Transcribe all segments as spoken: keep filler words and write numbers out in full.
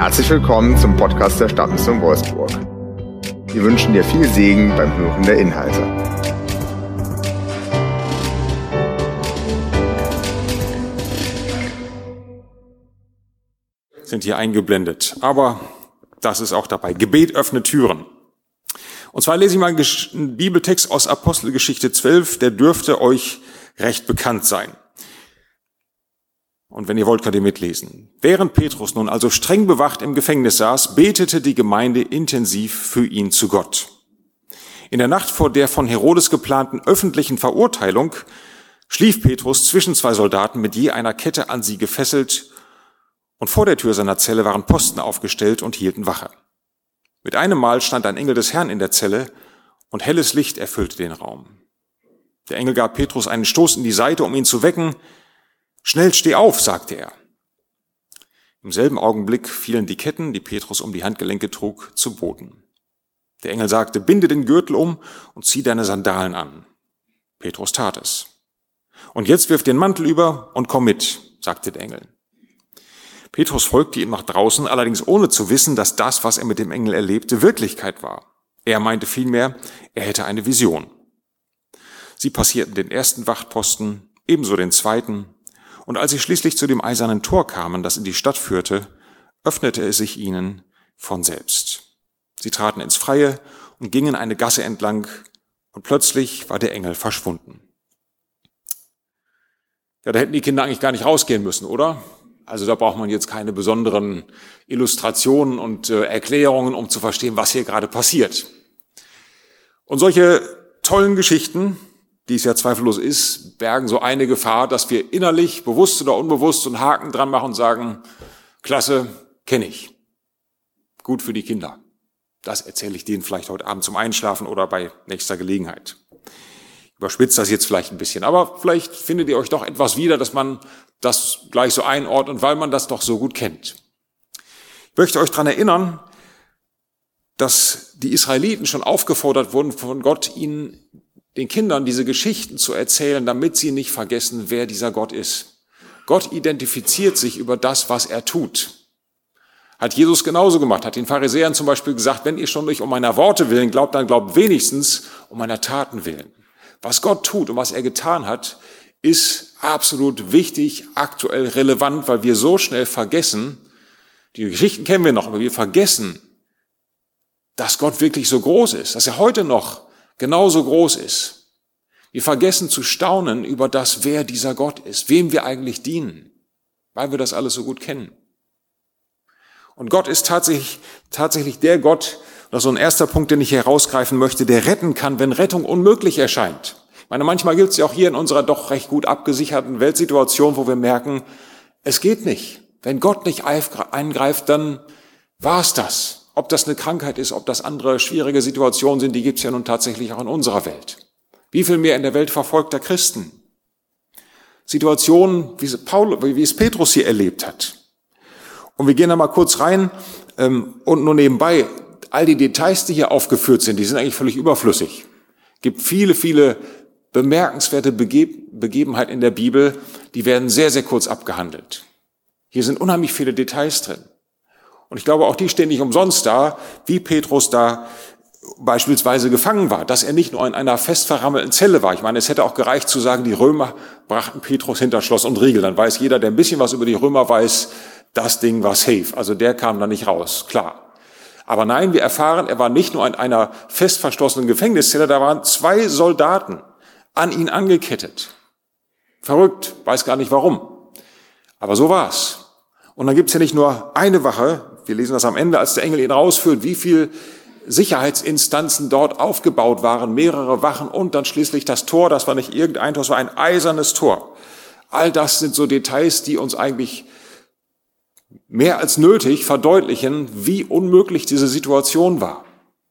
Herzlich willkommen zum Podcast der Stadtmission Wolfsburg. Wir wünschen dir viel Segen beim Hören der Inhalte. Sind hier eingeblendet, aber das ist auch dabei. Gebet öffnet Türen. Und zwar lese ich mal einen Bibeltext aus Apostelgeschichte zwölf, der dürfte euch recht bekannt sein. Und wenn ihr wollt, könnt ihr mitlesen. Während Petrus nun also streng bewacht im Gefängnis saß, betete die Gemeinde intensiv für ihn zu Gott. In der Nacht vor der von Herodes geplanten öffentlichen Verurteilung schlief Petrus zwischen zwei Soldaten mit je einer Kette an sie gefesselt, und vor der Tür seiner Zelle waren Posten aufgestellt und hielten Wache. Mit einem Mal stand ein Engel des Herrn in der Zelle, und helles Licht erfüllte den Raum. Der Engel gab Petrus einen Stoß in die Seite, um ihn zu wecken. »Schnell, steh auf«, sagte er. Im selben Augenblick fielen die Ketten, die Petrus um die Handgelenke trug, zu Boden. Der Engel sagte, »Binde den Gürtel um und zieh deine Sandalen an.« Petrus tat es. »Und jetzt wirf den Mantel über und komm mit«, sagte der Engel. Petrus folgte ihm nach draußen, allerdings ohne zu wissen, dass das, was er mit dem Engel erlebte, Wirklichkeit war. Er meinte vielmehr, er hätte eine Vision. Sie passierten den ersten Wachtposten, ebenso den zweiten, und als sie schließlich zu dem eisernen Tor kamen, das in die Stadt führte, öffnete es sich ihnen von selbst. Sie traten ins Freie und gingen eine Gasse entlang, und plötzlich war der Engel verschwunden. Ja, da hätten die Kinder eigentlich gar nicht rausgehen müssen, oder? Also da braucht man jetzt keine besonderen Illustrationen und äh, Erklärungen, um zu verstehen, was hier gerade passiert. Und solche tollen Geschichten, die es ja zweifellos ist, bergen so eine Gefahr, dass wir innerlich, bewusst oder unbewusst, einen Haken dran machen und sagen, klasse, kenne ich. Gut für die Kinder. Das erzähle ich denen vielleicht heute Abend zum Einschlafen oder bei nächster Gelegenheit. Ich überspitze das jetzt vielleicht ein bisschen, aber vielleicht findet ihr euch doch etwas wieder, dass man das gleich so einordnet, weil man das doch so gut kennt. Ich möchte euch daran erinnern, dass die Israeliten schon aufgefordert wurden von Gott, ihnen den Kindern diese Geschichten zu erzählen, damit sie nicht vergessen, wer dieser Gott ist. Gott identifiziert sich über das, was er tut. Hat Jesus genauso gemacht, hat den Pharisäern zum Beispiel gesagt, wenn ihr schon nicht um meiner Worte willen glaubt, dann glaubt wenigstens um meiner Taten willen. Was Gott tut und was er getan hat, ist absolut wichtig, aktuell relevant, weil wir so schnell vergessen, die Geschichten kennen wir noch, aber wir vergessen, dass Gott wirklich so groß ist, dass er heute noch genauso groß ist. Wir vergessen zu staunen über das, wer dieser Gott ist, wem wir eigentlich dienen, weil wir das alles so gut kennen. Und Gott ist tatsächlich, tatsächlich der Gott, das ist so ein erster Punkt, den ich herausgreifen möchte, der retten kann, wenn Rettung unmöglich erscheint. Ich meine, manchmal gilt es ja auch hier in unserer doch recht gut abgesicherten Weltsituation, wo wir merken, es geht nicht. Wenn Gott nicht eingreift, dann war es das. Ob das eine Krankheit ist, ob das andere schwierige Situationen sind, die gibt es ja nun tatsächlich auch in unserer Welt. Wie viel mehr in der Welt verfolgter Christen? Situationen, wie es, Paul, wie es Petrus hier erlebt hat. Und wir gehen da mal kurz rein ähm, und nur nebenbei, all die Details, die hier aufgeführt sind, die sind eigentlich völlig überflüssig. Es gibt viele, viele bemerkenswerte Bege- Begebenheiten in der Bibel, die werden sehr, sehr kurz abgehandelt. Hier sind unheimlich viele Details drin. Und ich glaube, auch die stehen nicht umsonst da, wie Petrus da beispielsweise gefangen war, dass er nicht nur in einer fest verrammelten Zelle war. Ich meine, es hätte auch gereicht zu sagen, die Römer brachten Petrus hinter Schloss und Riegel. Dann weiß jeder, der ein bisschen was über die Römer weiß, das Ding war safe. Also der kam da nicht raus, klar. Aber nein, wir erfahren, er war nicht nur in einer fest verschlossenen Gefängniszelle, da waren zwei Soldaten an ihn angekettet. Verrückt, weiß gar nicht warum. Aber so war's. Und dann gibt's ja nicht nur eine Wache, wir lesen das am Ende, als der Engel ihn rausführt, wie viel Sicherheitsinstanzen dort aufgebaut waren, mehrere Wachen und dann schließlich das Tor, das war nicht irgendein Tor, das war ein eisernes Tor. All das sind so Details, die uns eigentlich mehr als nötig verdeutlichen, wie unmöglich diese Situation war.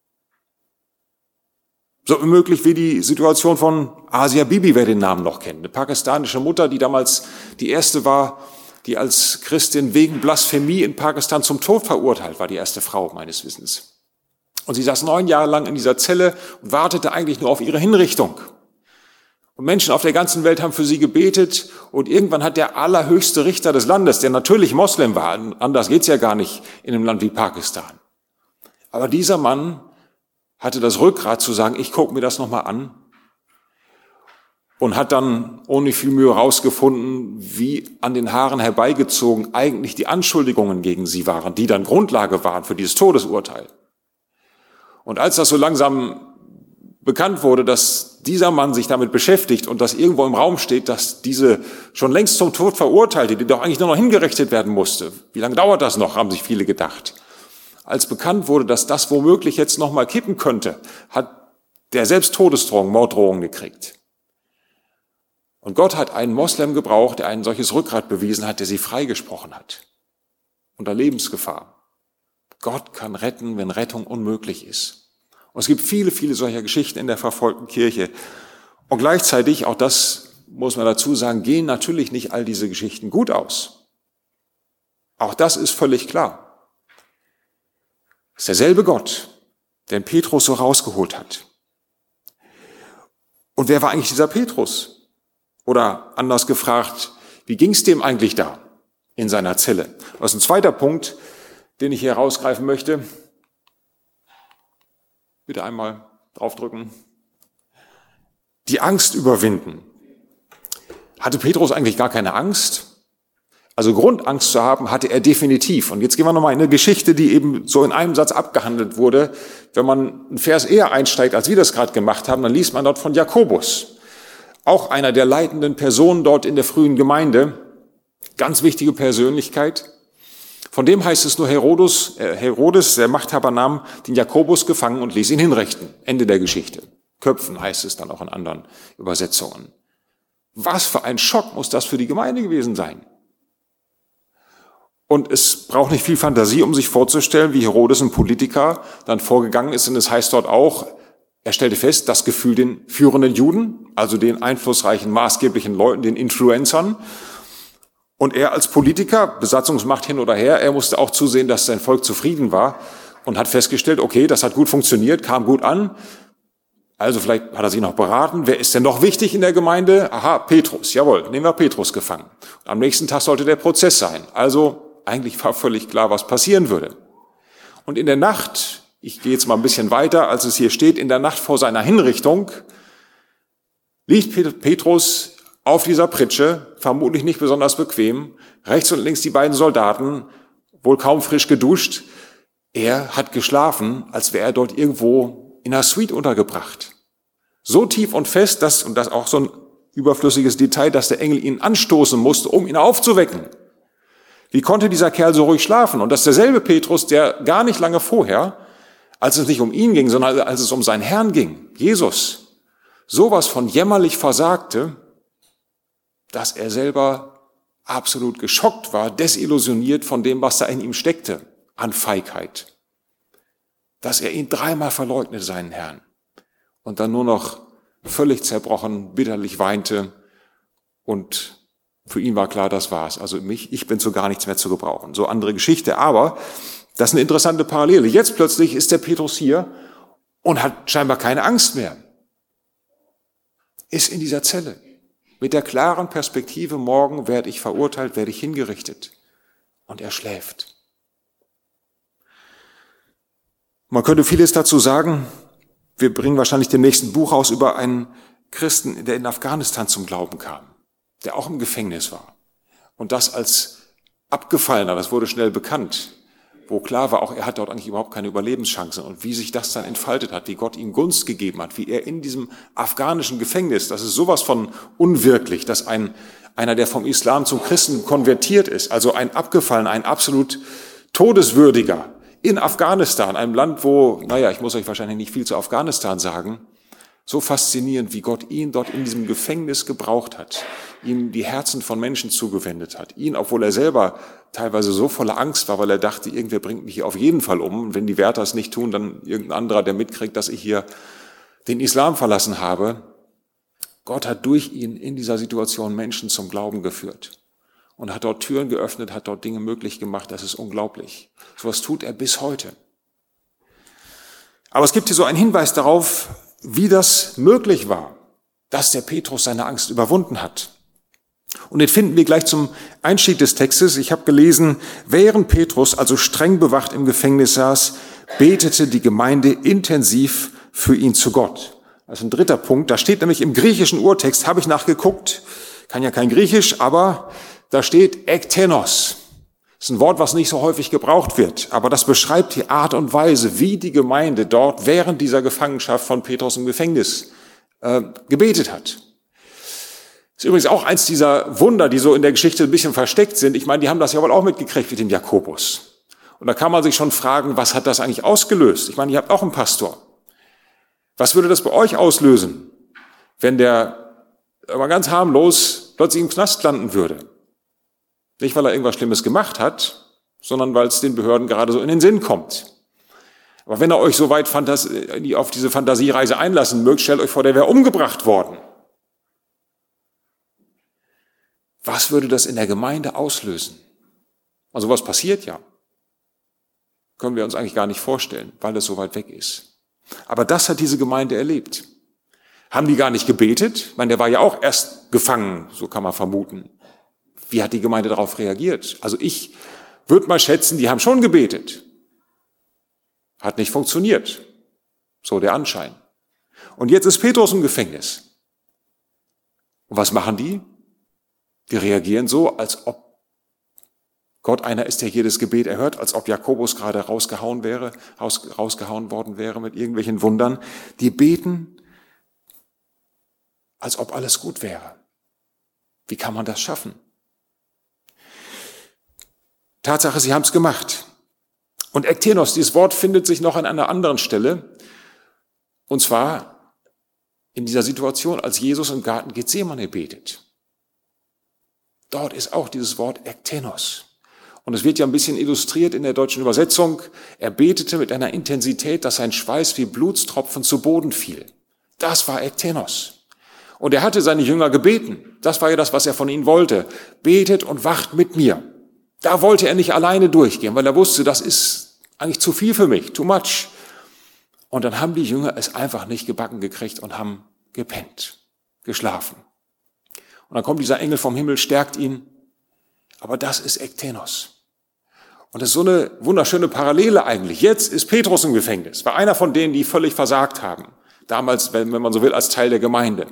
So unmöglich wie die Situation von Asia Bibi, wer den Namen noch kennt. Eine pakistanische Mutter, die damals die erste war, die als Christin wegen Blasphemie in Pakistan zum Tod verurteilt war, die erste Frau meines Wissens. Und sie saß neun Jahre lang in dieser Zelle und wartete eigentlich nur auf ihre Hinrichtung. Und Und Menschen auf der ganzen Welt haben für sie gebetet. Und irgendwann hat der allerhöchste Richter des Landes, der natürlich Moslem war, anders geht's ja gar nicht in einem Land wie Pakistan. Aber dieser Mann hatte das Rückgrat zu sagen, ich gucke mir das nochmal an. Und hat dann ohne viel Mühe herausgefunden, wie an den Haaren herbeigezogen eigentlich die Anschuldigungen gegen sie waren, die dann Grundlage waren für dieses Todesurteil. Und als das so langsam bekannt wurde, dass dieser Mann sich damit beschäftigt und dass irgendwo im Raum steht, dass diese schon längst zum Tod Verurteilte, die doch eigentlich nur noch hingerichtet werden musste, wie lange dauert das noch, haben sich viele gedacht. Als bekannt wurde, dass das womöglich jetzt noch mal kippen könnte, hat der selbst Todesdrohungen, Morddrohungen gekriegt. Und Gott hat einen Moslem gebraucht, der ein solches Rückgrat bewiesen hat, der sie freigesprochen hat. Unter Lebensgefahr. Gott kann retten, wenn Rettung unmöglich ist. Und es gibt viele, viele solcher Geschichten in der verfolgten Kirche. Und gleichzeitig, auch das muss man dazu sagen, gehen natürlich nicht all diese Geschichten gut aus. Auch das ist völlig klar. Es ist derselbe Gott, der den Petrus so rausgeholt hat. Und wer war eigentlich dieser Petrus? Oder anders gefragt, wie ging es dem eigentlich da in seiner Zelle? Das ist ein zweiter Punkt, den ich hier herausgreifen möchte. Bitte einmal draufdrücken. Die Angst überwinden. Hatte Petrus eigentlich gar keine Angst? Also Grundangst zu haben, hatte er definitiv. Und jetzt gehen wir nochmal in eine Geschichte, die eben so in einem Satz abgehandelt wurde. Wenn man einen Vers eher einsteigt, als wir das gerade gemacht haben, dann liest man dort von Jakobus. Auch einer der leitenden Personen dort in der frühen Gemeinde, ganz wichtige Persönlichkeit. Von dem heißt es nur, Herodes, äh, Herodes, der Machthaber, nahm den Jakobus gefangen und ließ ihn hinrichten. Ende der Geschichte. Köpfen heißt es dann auch in anderen Übersetzungen. Was für ein Schock muss das für die Gemeinde gewesen sein? Und es braucht nicht viel Fantasie, um sich vorzustellen, wie Herodes, ein Politiker, dann vorgegangen ist. Und es heißt dort auch, er stellte fest, das Gefühl den führenden Juden, also den einflussreichen, maßgeblichen Leuten, den Influencern. Und er als Politiker, Besatzungsmacht hin oder her, er musste auch zusehen, dass sein Volk zufrieden war und hat festgestellt, okay, das hat gut funktioniert, kam gut an. Also vielleicht hat er sich noch beraten, wer ist denn noch wichtig in der Gemeinde? Aha, Petrus, jawohl, nehmen wir Petrus gefangen. Und am nächsten Tag sollte der Prozess sein. Also eigentlich war völlig klar, was passieren würde. Und in der Nacht, ich gehe jetzt mal ein bisschen weiter, als es hier steht, in der Nacht vor seiner Hinrichtung liegt Petrus auf dieser Pritsche, vermutlich nicht besonders bequem, rechts und links die beiden Soldaten, wohl kaum frisch geduscht. Er hat geschlafen, als wäre er dort irgendwo in einer Suite untergebracht. So tief und fest, dass, und das auch so ein überflüssiges Detail, dass der Engel ihn anstoßen musste, um ihn aufzuwecken. Wie konnte dieser Kerl so ruhig schlafen? Und das ist derselbe Petrus, der gar nicht lange vorher, als es nicht um ihn ging, sondern als es um seinen Herrn ging, Jesus, sowas von jämmerlich versagte, dass er selber absolut geschockt war, desillusioniert von dem, was da in ihm steckte, an Feigheit. Dass er ihn dreimal verleugnete, seinen Herrn, und dann nur noch völlig zerbrochen, bitterlich weinte, und für ihn war klar, das war's. Also mich, ich bin zu gar nichts mehr zu gebrauchen. So andere Geschichte, aber das ist eine interessante Parallele. Jetzt plötzlich ist der Petrus hier und hat scheinbar keine Angst mehr. Ist in dieser Zelle. Mit der klaren Perspektive, morgen werde ich verurteilt, werde ich hingerichtet. Und er schläft. Man könnte vieles dazu sagen. Wir bringen wahrscheinlich dem nächsten Buch aus über einen Christen, der in Afghanistan zum Glauben kam, der auch im Gefängnis war. Und das als Abgefallener, das wurde schnell bekannt, wo klar war, auch er hat dort eigentlich überhaupt keine Überlebenschancen. Und wie sich das dann entfaltet hat, wie Gott ihm Gunst gegeben hat, wie er in diesem afghanischen Gefängnis, das ist sowas von unwirklich, dass ein einer, der vom Islam zum Christen konvertiert ist, also ein Abgefallener, ein absolut Todeswürdiger, in Afghanistan, einem Land, wo, naja, ich muss euch wahrscheinlich nicht viel zu Afghanistan sagen, so faszinierend, wie Gott ihn dort in diesem Gefängnis gebraucht hat, ihm die Herzen von Menschen zugewendet hat, ihn, obwohl er selber teilweise so voller Angst war, weil er dachte, irgendwer bringt mich hier auf jeden Fall um, und wenn die Wärter es nicht tun, dann irgendein anderer, der mitkriegt, dass ich hier den Islam verlassen habe. Gott hat durch ihn in dieser Situation Menschen zum Glauben geführt und hat dort Türen geöffnet, hat dort Dinge möglich gemacht, das ist unglaublich. So was tut er bis heute. Aber es gibt hier so einen Hinweis darauf, wie das möglich war, dass der Petrus seine Angst überwunden hat. Und den finden wir gleich zum Einstieg des Textes. Ich habe gelesen, während Petrus also streng bewacht im Gefängnis saß, betete die Gemeinde intensiv für ihn zu Gott. Das ist ein dritter Punkt. Da steht nämlich im griechischen Urtext, habe ich nachgeguckt, kann ja kein Griechisch, aber da steht ektenos. Das ist ein Wort, was nicht so häufig gebraucht wird, aber das beschreibt die Art und Weise, wie die Gemeinde dort während dieser Gefangenschaft von Petrus im Gefängnis äh, gebetet hat. Das ist übrigens auch eins dieser Wunder, die so in der Geschichte ein bisschen versteckt sind. Ich meine, die haben das ja wohl auch mitgekriegt mit dem Jakobus. Und da kann man sich schon fragen, was hat das eigentlich ausgelöst? Ich meine, ihr habt auch einen Pastor. Was würde das bei euch auslösen, wenn der aber ganz harmlos plötzlich im Knast landen würde? Nicht, weil er irgendwas Schlimmes gemacht hat, sondern weil es den Behörden gerade so in den Sinn kommt. Aber wenn ihr euch so weit fantas- auf diese Fantasiereise einlassen mögt, stellt euch vor, der wäre umgebracht worden. Was würde das in der Gemeinde auslösen? Also was passiert ja. Können wir uns eigentlich gar nicht vorstellen, weil das so weit weg ist. Aber das hat diese Gemeinde erlebt. Haben die gar nicht gebetet? Ich meine, der war ja auch erst gefangen, so kann man vermuten. Wie hat die Gemeinde darauf reagiert? Also ich würde mal schätzen, die haben schon gebetet. Hat nicht funktioniert. So der Anschein. Und jetzt ist Petrus im Gefängnis. Und was machen die? Die reagieren so, als ob Gott einer ist, der jedes Gebet erhört, als ob Jakobus gerade rausgehauen wäre, raus, rausgehauen worden wäre mit irgendwelchen Wundern. Die beten, als ob alles gut wäre. Wie kann man das schaffen? Tatsache, sie haben es gemacht. Und ektenos, dieses Wort findet sich noch an einer anderen Stelle. Und zwar in dieser Situation, als Jesus im Garten Gethsemane betet. Dort ist auch dieses Wort ektenos. Und es wird ja ein bisschen illustriert in der deutschen Übersetzung. Er betete mit einer Intensität, dass sein Schweiß wie Blutstropfen zu Boden fiel. Das war ektenos. Und er hatte seine Jünger gebeten. Das war ja das, was er von ihnen wollte. Betet und wacht mit mir. Da wollte er nicht alleine durchgehen, weil er wusste, das ist eigentlich zu viel für mich, too much. Und dann haben die Jünger es einfach nicht gebacken gekriegt und haben gepennt, geschlafen. Und dann kommt dieser Engel vom Himmel, stärkt ihn. Aber das ist ektenos. Und das ist so eine wunderschöne Parallele eigentlich. Jetzt ist Petrus im Gefängnis, war einer von denen, die völlig versagt haben. Damals, wenn man so will, als Teil der Gemeinde.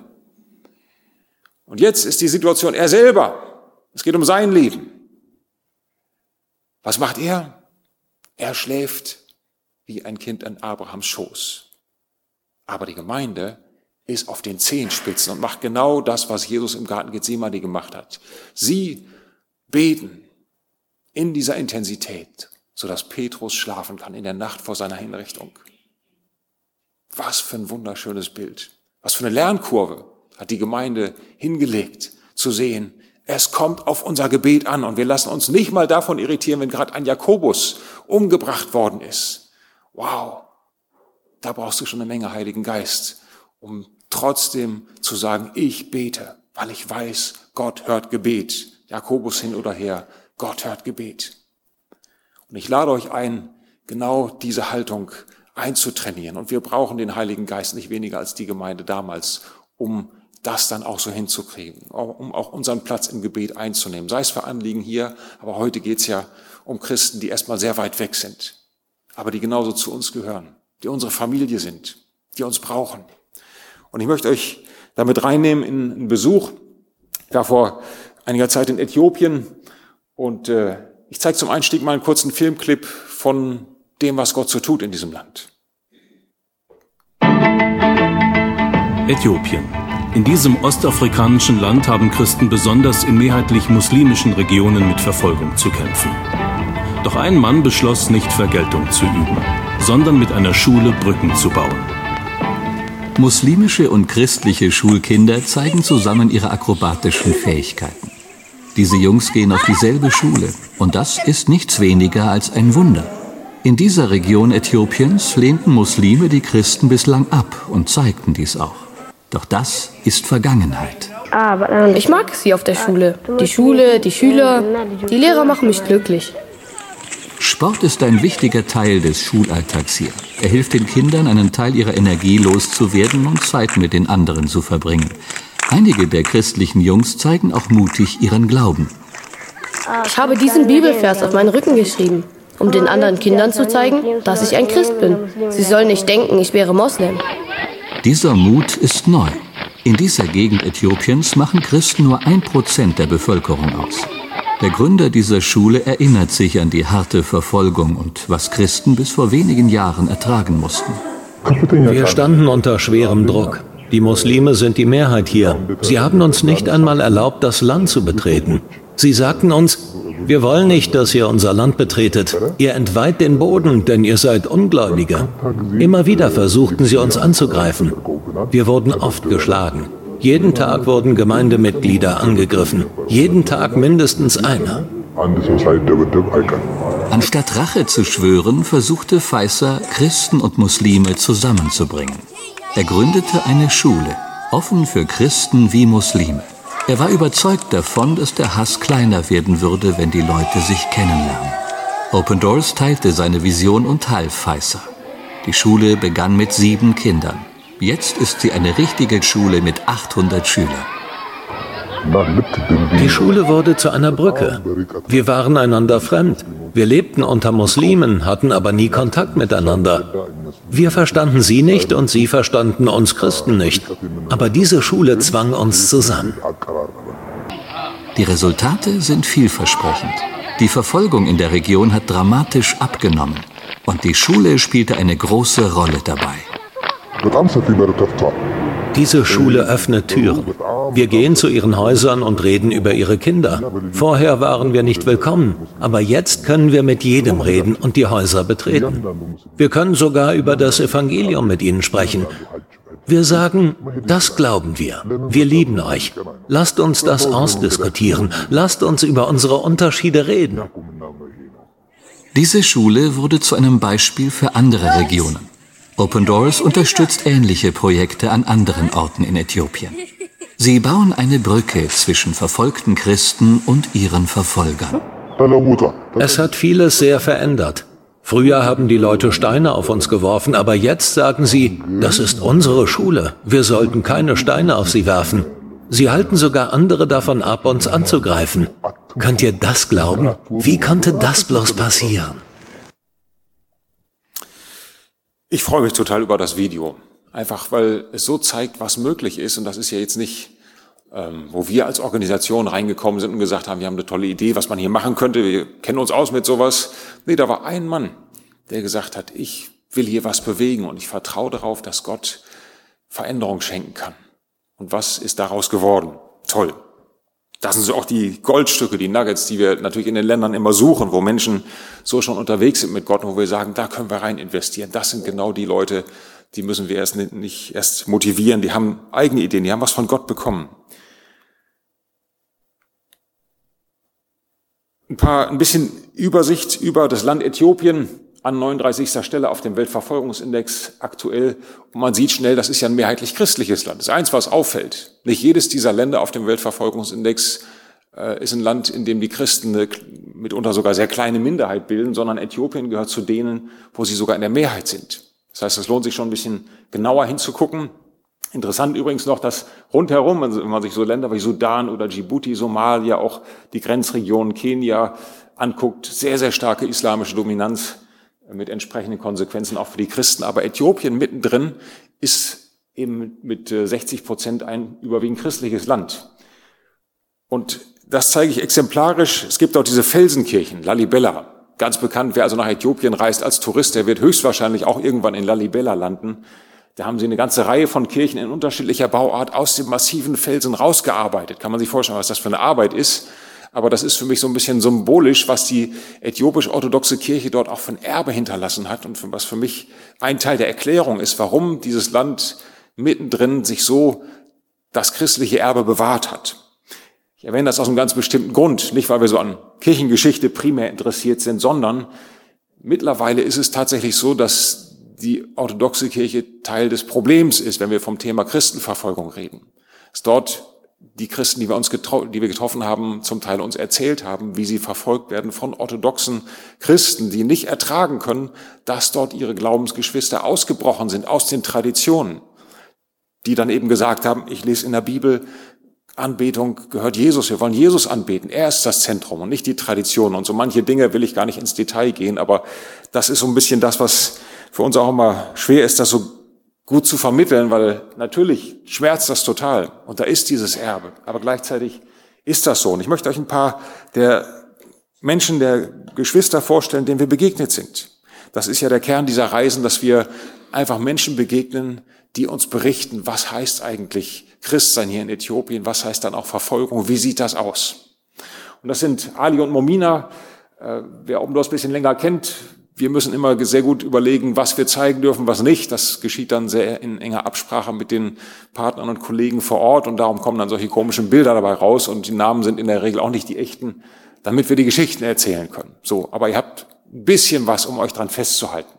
Und jetzt ist die Situation, er selber, es geht um sein Leben. Was macht er? Er schläft wie ein Kind an Abrahams Schoß. Aber die Gemeinde ist auf den Zehenspitzen und macht genau das, was Jesus im Garten Gethsemane gemacht hat. Sie beten in dieser Intensität, sodass Petrus schlafen kann in der Nacht vor seiner Hinrichtung. Was für ein wunderschönes Bild. Was für eine Lernkurve hat die Gemeinde hingelegt, zu sehen, es kommt auf unser Gebet an und wir lassen uns nicht mal davon irritieren, wenn gerade ein Jakobus umgebracht worden ist. Wow, da brauchst du schon eine Menge Heiligen Geist, um trotzdem zu sagen, ich bete, weil ich weiß, Gott hört Gebet. Jakobus hin oder her, Gott hört Gebet. Und ich lade euch ein, genau diese Haltung einzutrainieren. Und wir brauchen den Heiligen Geist nicht weniger als die Gemeinde damals, um das dann auch so hinzukriegen, um auch unseren Platz im Gebet einzunehmen. Sei es für Anliegen hier, aber heute geht's ja um Christen, die erstmal sehr weit weg sind, aber die genauso zu uns gehören, die unsere Familie sind, die uns brauchen. Und ich möchte euch damit reinnehmen in einen Besuch. Ich war vor einiger Zeit in Äthiopien und äh, ich zeige zum Einstieg mal einen kurzen Filmclip von dem, was Gott so tut in diesem Land. Äthiopien. In diesem ostafrikanischen Land haben Christen besonders in mehrheitlich muslimischen Regionen mit Verfolgung zu kämpfen. Doch ein Mann beschloss, nicht Vergeltung zu üben, sondern mit einer Schule Brücken zu bauen. Muslimische und christliche Schulkinder zeigen zusammen ihre akrobatischen Fähigkeiten. Diese Jungs gehen auf dieselbe Schule und das ist nichts weniger als ein Wunder. In dieser Region Äthiopiens lehnten Muslime die Christen bislang ab und zeigten dies auch. Doch das ist Vergangenheit. Ich mag es hier auf der Schule. Die Schule, die Schüler, die Lehrer machen mich glücklich. Sport ist ein wichtiger Teil des Schulalltags hier. Er hilft den Kindern, einen Teil ihrer Energie loszuwerden und Zeit mit den anderen zu verbringen. Einige der christlichen Jungs zeigen auch mutig ihren Glauben. Ich habe diesen Bibelvers auf meinen Rücken geschrieben, um den anderen Kindern zu zeigen, dass ich ein Christ bin. Sie sollen nicht denken, ich wäre Moslem. Dieser Mut ist neu. In dieser Gegend Äthiopiens machen Christen nur ein Prozent der Bevölkerung aus. Der Gründer dieser Schule erinnert sich an die harte Verfolgung und was Christen bis vor wenigen Jahren ertragen mussten. Wir standen unter schwerem Druck. Die Muslime sind die Mehrheit hier. Sie haben uns nicht einmal erlaubt, das Land zu betreten. Sie sagten uns, wir wollen nicht, dass ihr unser Land betretet. Ihr entweiht den Boden, denn ihr seid Ungläubige. Immer wieder versuchten sie uns anzugreifen. Wir wurden oft geschlagen. Jeden Tag wurden Gemeindemitglieder angegriffen. Jeden Tag mindestens einer. Anstatt Rache zu schwören, versuchte Faisal, Christen und Muslime zusammenzubringen. Er gründete eine Schule, offen für Christen wie Muslime. Er war überzeugt davon, dass der Hass kleiner werden würde, wenn die Leute sich kennenlernen. Open Doors teilte seine Vision und half Faisal. Die Schule begann mit sieben Kindern. Jetzt ist sie eine richtige Schule mit achthundert Schülern. Die Schule wurde zu einer Brücke. Wir waren einander fremd. Wir lebten unter Muslimen, hatten aber nie Kontakt miteinander. Wir verstanden sie nicht und sie verstanden uns Christen nicht. Aber diese Schule zwang uns zusammen. Die Resultate sind vielversprechend. Die Verfolgung in der Region hat dramatisch abgenommen. Und die Schule spielte eine große Rolle dabei. Diese Schule öffnet Türen. Wir gehen zu ihren Häusern und reden über ihre Kinder. Vorher waren wir nicht willkommen, aber jetzt können wir mit jedem reden und die Häuser betreten. Wir können sogar über das Evangelium mit ihnen sprechen. Wir sagen, das glauben wir. Wir lieben euch. Lasst uns das ausdiskutieren. Lasst uns über unsere Unterschiede reden. Diese Schule wurde zu einem Beispiel für andere Regionen. Open Doors unterstützt ähnliche Projekte an anderen Orten in Äthiopien. Sie bauen eine Brücke zwischen verfolgten Christen und ihren Verfolgern. Es hat vieles sehr verändert. Früher haben die Leute Steine auf uns geworfen, aber jetzt sagen sie, das ist unsere Schule. Wir sollten keine Steine auf sie werfen. Sie halten sogar andere davon ab, uns anzugreifen. Könnt ihr das glauben? Wie konnte das bloß passieren? Ich freue mich total über das Video. Einfach, weil es so zeigt, was möglich ist. Und das ist ja jetzt nicht, ähm, wo wir als Organisation reingekommen sind und gesagt haben, wir haben eine tolle Idee, was man hier machen könnte. Wir kennen uns aus mit sowas. Nee, da war ein Mann, der gesagt hat, ich will hier was bewegen und ich vertraue darauf, dass Gott Veränderung schenken kann. Und was ist daraus geworden? Toll. Das sind so auch die Goldstücke, die Nuggets, die wir natürlich in den Ländern immer suchen, wo Menschen so schon unterwegs sind mit Gott, wo wir sagen, da können wir rein investieren. Das sind genau die Leute, die müssen wir erst nicht erst motivieren. Die haben eigene Ideen, die haben was von Gott bekommen. Ein paar, ein bisschen Übersicht über das Land Äthiopien an neununddreißigster Stelle auf dem Weltverfolgungsindex aktuell. Und man sieht schnell, das ist ja ein mehrheitlich christliches Land. Das ist eins, was auffällt. Nicht jedes dieser Länder auf dem Weltverfolgungsindex äh, ist ein Land, in dem die Christen eine mitunter sogar sehr kleine Minderheit bilden, sondern Äthiopien gehört zu denen, wo sie sogar in der Mehrheit sind. Das heißt, es lohnt sich schon ein bisschen genauer hinzugucken. Interessant übrigens noch, dass rundherum, wenn man sich so Länder wie Sudan oder Djibouti, Somalia, auch die Grenzregionen Kenia anguckt, sehr, sehr starke islamische Dominanz mit entsprechenden Konsequenzen auch für die Christen. Aber Äthiopien mittendrin ist eben mit sechzig Prozent ein überwiegend christliches Land. Und das zeige ich exemplarisch. Es gibt auch diese Felsenkirchen, Lalibela. Ganz bekannt, wer also nach Äthiopien reist als Tourist, der wird höchstwahrscheinlich auch irgendwann in Lalibela landen. Da haben sie eine ganze Reihe von Kirchen in unterschiedlicher Bauart aus dem massiven Felsen rausgearbeitet. Kann man sich vorstellen, was das für eine Arbeit ist. Aber das ist für mich so ein bisschen symbolisch, was die äthiopisch-orthodoxe Kirche dort auch von Erbe hinterlassen hat und was für mich ein Teil der Erklärung ist, warum dieses Land mittendrin sich so das christliche Erbe bewahrt hat. Ich erwähne das aus einem ganz bestimmten Grund, nicht weil wir so an Kirchengeschichte primär interessiert sind, sondern mittlerweile ist es tatsächlich so, dass die orthodoxe Kirche Teil des Problems ist, wenn wir vom Thema Christenverfolgung reden. Dass dort die Christen, die wir uns getro- die wir getroffen haben, zum Teil uns erzählt haben, wie sie verfolgt werden von orthodoxen Christen, die nicht ertragen können, dass dort ihre Glaubensgeschwister ausgebrochen sind aus den Traditionen, die dann eben gesagt haben, ich lese in der Bibel, Anbetung gehört Jesus, wir wollen Jesus anbeten, er ist das Zentrum und nicht die Tradition. Und so manche Dinge will ich gar nicht ins Detail gehen, aber das ist so ein bisschen das, was für uns auch immer schwer ist, das so gut zu vermitteln, weil natürlich schmerzt das total und da ist dieses Erbe, aber gleichzeitig ist das so. Und ich möchte euch ein paar der Menschen, der Geschwister vorstellen, denen wir begegnet sind. Das ist ja der Kern dieser Reisen, dass wir einfach Menschen begegnen, die uns berichten, was heißt eigentlich Christsein hier in Äthiopien, was heißt dann auch Verfolgung, wie sieht das aus? Und das sind Ali und Momina, äh, wer Obendorf ein bisschen länger kennt. Wir müssen immer sehr gut überlegen, was wir zeigen dürfen, was nicht. Das geschieht dann sehr in enger Absprache mit den Partnern und Kollegen vor Ort und darum kommen dann solche komischen Bilder dabei raus und die Namen sind in der Regel auch nicht die echten, damit wir die Geschichten erzählen können. So, aber ihr habt ein bisschen was, um euch dran festzuhalten.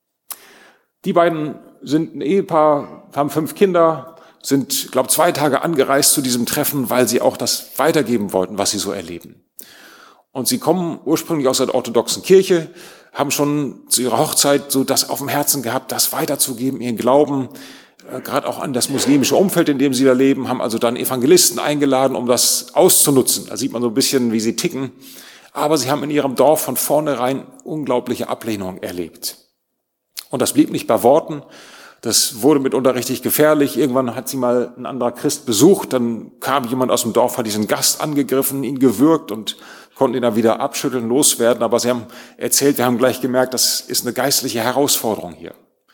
Die beiden sind ein Ehepaar, haben fünf Kinder, sind, glaube ich, zwei Tage angereist zu diesem Treffen, weil sie auch das weitergeben wollten, was sie so erleben. Und sie kommen ursprünglich aus der orthodoxen Kirche, haben schon zu ihrer Hochzeit so das auf dem Herzen gehabt, das weiterzugeben, ihren Glauben, äh, gerade auch an das muslimische Umfeld, in dem sie da leben, haben also dann Evangelisten eingeladen, um das auszunutzen. Da sieht man so ein bisschen, wie sie ticken. Aber sie haben in ihrem Dorf von vornherein unglaubliche Ablehnung erlebt. Und das blieb nicht bei Worten. Das wurde mitunter richtig gefährlich. Irgendwann hat sie mal ein anderer Christ besucht. Dann kam jemand aus dem Dorf, hat diesen Gast angegriffen, ihn gewürgt und konnten ihn dann wieder abschütteln, loswerden. Aber sie haben erzählt, wir haben gleich gemerkt, das ist eine geistliche Herausforderung hier.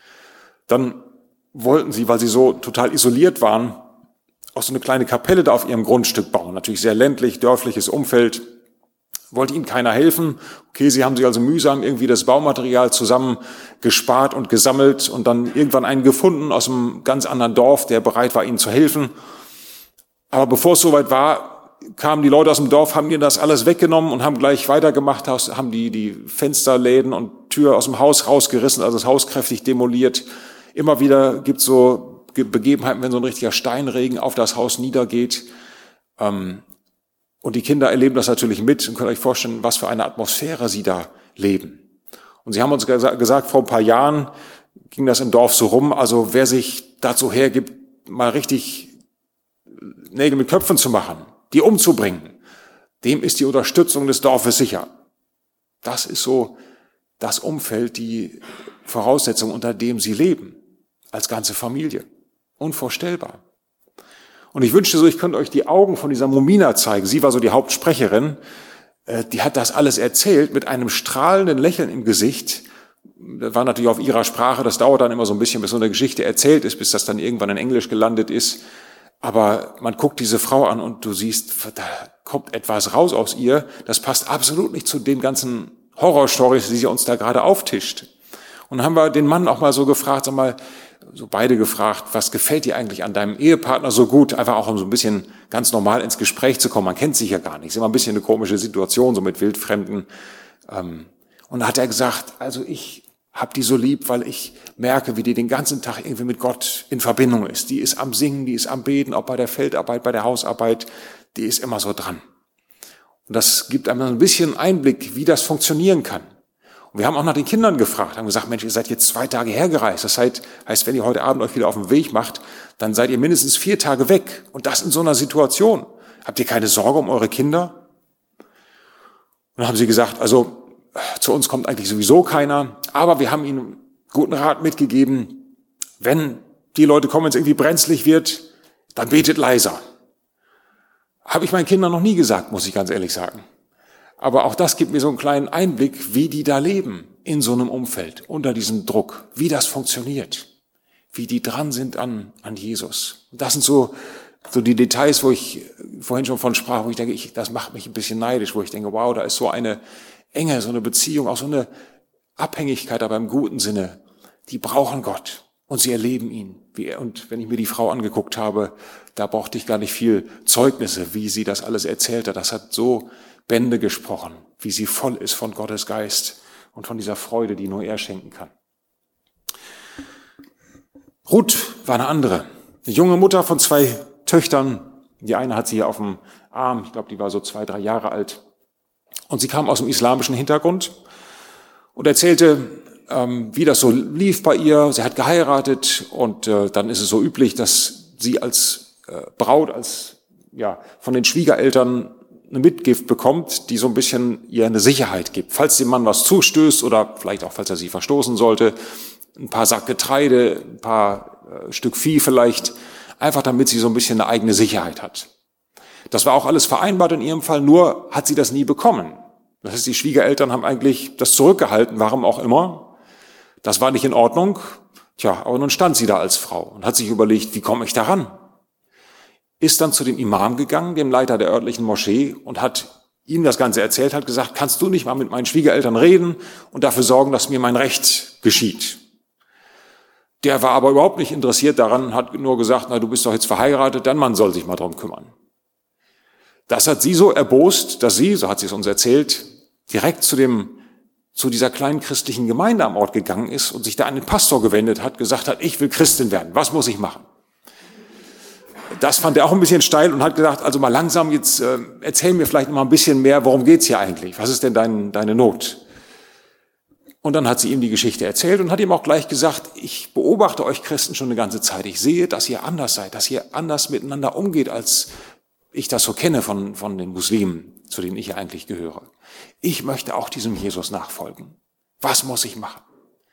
Dann wollten sie, weil sie so total isoliert waren, auch so eine kleine Kapelle da auf ihrem Grundstück bauen. Natürlich sehr ländlich, dörfliches Umfeld. Wollte ihnen keiner helfen. Okay, sie haben sich also mühsam irgendwie das Baumaterial zusammen gespart und gesammelt und dann irgendwann einen gefunden aus einem ganz anderen Dorf, der bereit war, ihnen zu helfen. Aber bevor es soweit war, kamen die Leute aus dem Dorf, haben ihnen das alles weggenommen und haben gleich weitergemacht, haben die, die Fensterläden und Tür aus dem Haus rausgerissen, also das Haus kräftig demoliert. Immer wieder gibt es so Begebenheiten, wenn so ein richtiger Steinregen auf das Haus niedergeht. Ähm, Und die Kinder erleben das natürlich mit und könnt euch vorstellen, was für eine Atmosphäre sie da leben. Und sie haben uns gesagt, vor ein paar Jahren ging das im Dorf so rum, also wer sich dazu hergibt, mal richtig Nägel mit Köpfen zu machen, die umzubringen, dem ist die Unterstützung des Dorfes sicher. Das ist so das Umfeld, die Voraussetzung, unter dem sie leben, als ganze Familie. Unvorstellbar. Und ich wünschte so, ich könnte euch die Augen von dieser Momina zeigen. Sie war so die Hauptsprecherin. Die hat das alles erzählt mit einem strahlenden Lächeln im Gesicht. Das war natürlich auf ihrer Sprache. Das dauert dann immer so ein bisschen, bis so eine Geschichte erzählt ist, bis das dann irgendwann in Englisch gelandet ist. Aber man guckt diese Frau an und du siehst, da kommt etwas raus aus ihr. Das passt absolut nicht zu den ganzen Horrorstories, die sie uns da gerade auftischt. Und dann haben wir den Mann auch mal so gefragt, sag mal, so beide gefragt, was gefällt dir eigentlich an deinem Ehepartner so gut? Einfach auch um so ein bisschen ganz normal ins Gespräch zu kommen. Man kennt sich ja gar nicht. Ist immer ein bisschen eine komische Situation, so mit Wildfremden. Und da hat er gesagt, also ich hab die so lieb, weil ich merke, wie die den ganzen Tag irgendwie mit Gott in Verbindung ist. Die ist am Singen, die ist am Beten, auch bei der Feldarbeit, bei der Hausarbeit. Die ist immer so dran. Und das gibt einem ein bisschen Einblick, wie das funktionieren kann. Und wir haben auch nach den Kindern gefragt, haben gesagt, Mensch, ihr seid jetzt zwei Tage hergereist. Das heißt, heißt, wenn ihr heute Abend euch wieder auf den Weg macht, dann seid ihr mindestens vier Tage weg. Und das in so einer Situation. Habt ihr keine Sorge um eure Kinder? Und dann haben sie gesagt, also zu uns kommt eigentlich sowieso keiner, aber wir haben ihnen guten Rat mitgegeben, wenn die Leute kommen, wenn es irgendwie brenzlig wird, dann betet leiser. Habe ich meinen Kindern noch nie gesagt, muss ich ganz ehrlich sagen. Aber auch das gibt mir so einen kleinen Einblick, wie die da leben, in so einem Umfeld, unter diesem Druck, wie das funktioniert, wie die dran sind an, an Jesus. Und das sind so, so die Details, wo ich vorhin schon von sprach, wo ich denke, ich, das macht mich ein bisschen neidisch, wo ich denke, wow, da ist so eine Enge, so eine Beziehung, auch so eine Abhängigkeit, aber im guten Sinne. Die brauchen Gott und sie erleben ihn. Und wenn ich mir die Frau angeguckt habe, da brauchte ich gar nicht viel Zeugnisse, wie sie das alles erzählte. Das hat so Bände gesprochen, wie sie voll ist von Gottes Geist und von dieser Freude, die nur er schenken kann. Ruth war eine andere. Eine junge Mutter von zwei Töchtern, Die eine hat sie hier auf dem Arm, ich glaube, die war so zwei, drei Jahre alt. Und sie kam aus dem islamischen Hintergrund und erzählte, ähm, wie das so lief bei ihr. Sie hat geheiratet und äh, dann ist es so üblich, dass sie als äh, Braut, als ja von den Schwiegereltern eine Mitgift bekommt, die so ein bisschen ihr eine Sicherheit gibt. Falls dem Mann was zustößt oder vielleicht auch, falls er sie verstoßen sollte, ein paar Sack Getreide, ein paar äh, Stück Vieh vielleicht, einfach damit sie so ein bisschen eine eigene Sicherheit hat. Das war auch alles vereinbart in ihrem Fall, nur hat sie das nie bekommen. Das heißt, die Schwiegereltern haben eigentlich das zurückgehalten, warum auch immer. Das war nicht in Ordnung. Tja, aber nun stand sie da als Frau und hat sich überlegt, wie komme ich da ran? Ist dann zu dem Imam gegangen, dem Leiter der örtlichen Moschee, und hat ihm das Ganze erzählt, hat gesagt, kannst du nicht mal mit meinen Schwiegereltern reden und dafür sorgen, dass mir mein Recht geschieht? Der war aber überhaupt nicht interessiert daran, hat nur gesagt, na, du bist doch jetzt verheiratet, dein Mann soll sich mal drum kümmern. Das hat sie so erbost, dass sie, so hat sie es uns erzählt, direkt zu dem, zu dieser kleinen christlichen Gemeinde am Ort gegangen ist und sich da an den Pastor gewendet hat, gesagt hat, ich will Christin werden, was muss ich machen? Das fand er auch ein bisschen steil und hat gesagt, also mal langsam, jetzt äh, erzähl mir vielleicht noch mal ein bisschen mehr, worum geht's hier eigentlich? Was ist denn dein, deine Not? Und dann hat sie ihm die Geschichte erzählt und hat ihm auch gleich gesagt, ich beobachte euch Christen schon eine ganze Zeit. Ich sehe, dass ihr anders seid, dass ihr anders miteinander umgeht, als ich das so kenne von, von den Muslimen, zu denen ich eigentlich gehöre. Ich möchte auch diesem Jesus nachfolgen. Was muss ich machen?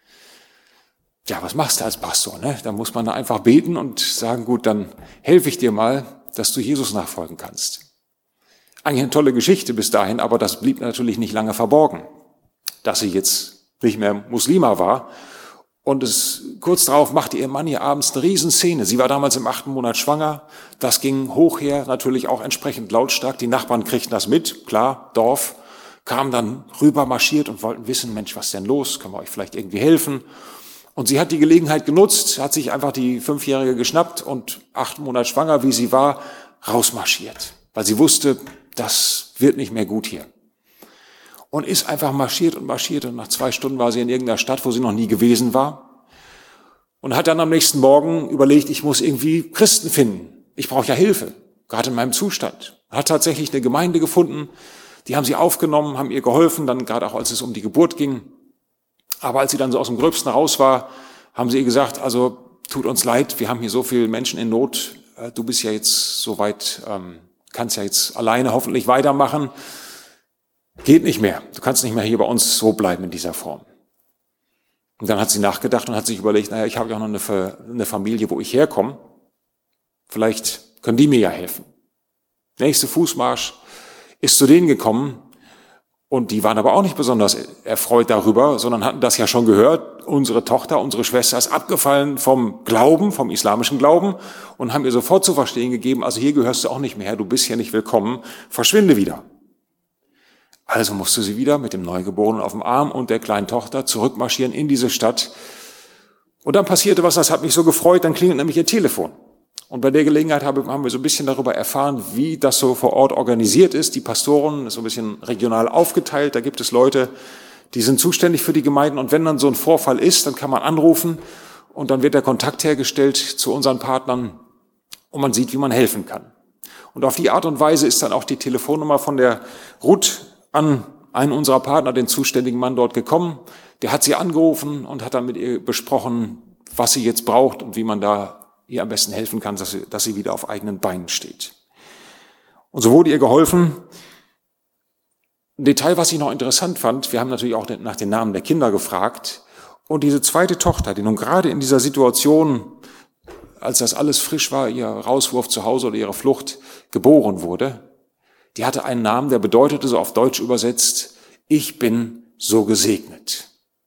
Ja, was machst du als Pastor? Ne? Da muss man da einfach beten und sagen, gut, dann helfe ich dir mal, dass du Jesus nachfolgen kannst. Eigentlich eine tolle Geschichte bis dahin, aber das blieb natürlich nicht lange verborgen, dass sie jetzt nicht mehr Muslima war. Und es, kurz darauf machte ihr Mann ihr abends eine Riesenszene. Sie war damals im achten Monat schwanger. Das ging hoch her, natürlich auch entsprechend lautstark. Die Nachbarn kriegten das mit, klar, Dorf, kamen dann rüber marschiert und wollten wissen, Mensch, was ist denn los? Können wir euch vielleicht irgendwie helfen? Und sie hat die Gelegenheit genutzt, hat sich einfach die Fünfjährige geschnappt und acht Monate schwanger, wie sie war, rausmarschiert. Weil sie wusste, das wird nicht mehr gut hier. Und ist einfach marschiert und marschiert. Und nach zwei Stunden war sie in irgendeiner Stadt, wo sie noch nie gewesen war. Und hat dann am nächsten Morgen überlegt, ich muss irgendwie Christen finden. Ich brauche ja Hilfe, gerade in meinem Zustand. Hat tatsächlich eine Gemeinde gefunden. Die haben sie aufgenommen, haben ihr geholfen, dann gerade auch, als es um die Geburt ging. Aber als sie dann so aus dem Gröbsten raus war, haben sie ihr gesagt, also tut uns leid, wir haben hier so viele Menschen in Not, du bist ja jetzt soweit, ähm, kannst ja jetzt alleine hoffentlich weitermachen. Geht nicht mehr, du kannst nicht mehr hier bei uns so bleiben in dieser Form. Und dann hat sie nachgedacht und hat sich überlegt, naja, ich habe ja auch noch eine, eine Familie, wo ich herkomme. Vielleicht können die mir ja helfen. Nächste Fußmarsch ist zu denen gekommen. Und die waren aber auch nicht besonders erfreut darüber, sondern hatten das ja schon gehört. Unsere Tochter, unsere Schwester ist abgefallen vom Glauben, vom islamischen Glauben und haben ihr sofort zu verstehen gegeben, also hier gehörst du auch nicht mehr her, du bist hier nicht willkommen, verschwinde wieder. Also musste sie wieder mit dem Neugeborenen auf dem Arm und der kleinen Tochter zurückmarschieren in diese Stadt. Und dann passierte was, das hat mich so gefreut, dann klingelt nämlich ihr Telefon. Und bei der Gelegenheit haben wir so ein bisschen darüber erfahren, wie das so vor Ort organisiert ist. Die Pastoren ist so ein bisschen regional aufgeteilt. Da gibt es Leute, die sind zuständig für die Gemeinden. Und wenn dann so ein Vorfall ist, dann kann man anrufen und dann wird der Kontakt hergestellt zu unseren Partnern und man sieht, wie man helfen kann. Und auf die Art und Weise ist dann auch die Telefonnummer von der Ruth an einen unserer Partner, den zuständigen Mann, dort gekommen. Der hat sie angerufen und hat dann mit ihr besprochen, was sie jetzt braucht und wie man da ihr am besten helfen kann, dass sie, dass sie wieder auf eigenen Beinen steht. Und so wurde ihr geholfen. Ein Detail, was ich noch interessant fand, wir haben natürlich auch nach den Namen der Kinder gefragt. Und diese zweite Tochter, die nun gerade in dieser Situation, als das alles frisch war, ihr Rauswurf zu Hause oder ihre Flucht, geboren wurde, die hatte einen Namen, der bedeutete so auf Deutsch übersetzt, ich bin so gesegnet.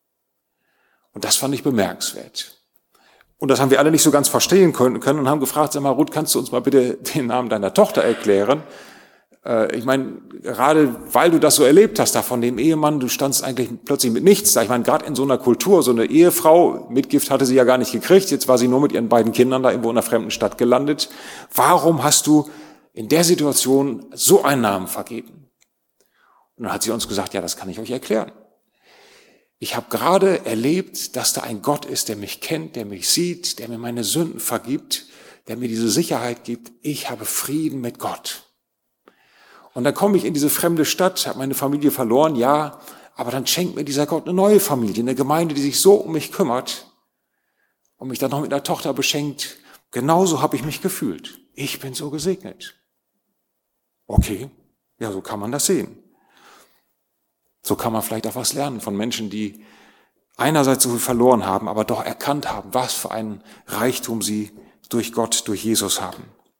Und das fand ich bemerkenswert. Und das haben wir alle nicht so ganz verstehen können, können und haben gefragt, sag mal, Ruth, kannst du uns mal bitte den Namen deiner Tochter erklären? Äh, ich meine, gerade weil du das so erlebt hast, da von dem Ehemann, du standst eigentlich plötzlich mit nichts da. Ich meine, gerade in so einer Kultur, so eine Ehefrau, Mitgift hatte sie ja gar nicht gekriegt, jetzt war sie nur mit ihren beiden Kindern da irgendwo in einer fremden Stadt gelandet. Warum hast du in der Situation so einen Namen vergeben? Und dann hat sie uns gesagt, ja, das kann ich euch erklären. Ich habe gerade erlebt, dass da ein Gott ist, der mich kennt, der mich sieht, der mir meine Sünden vergibt, der mir diese Sicherheit gibt, ich habe Frieden mit Gott. Und dann komme ich in diese fremde Stadt, habe meine Familie verloren, ja, aber dann schenkt mir dieser Gott eine neue Familie, eine Gemeinde, die sich so um mich kümmert und mich dann noch mit einer Tochter beschenkt. Genauso habe ich mich gefühlt. Ich bin so gesegnet. Okay, ja, so kann man das sehen. So kann man vielleicht auch was lernen von Menschen, die einerseits so viel verloren haben, aber doch erkannt haben, was für einen Reichtum sie durch Gott, durch Jesus haben.